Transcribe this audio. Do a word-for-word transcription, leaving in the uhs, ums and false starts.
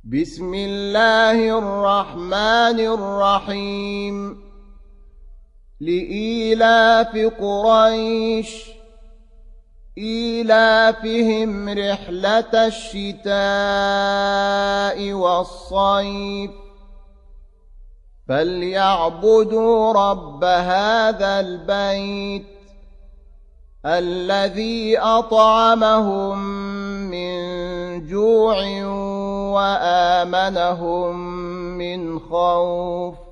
بسم الله الرحمن الرحيم لإيلاف قريش إيلافهم رحلة الشتاء والصيف فليعبدوا رب هذا البيت الذي أطعمهم من جوع وآمنهم من خوف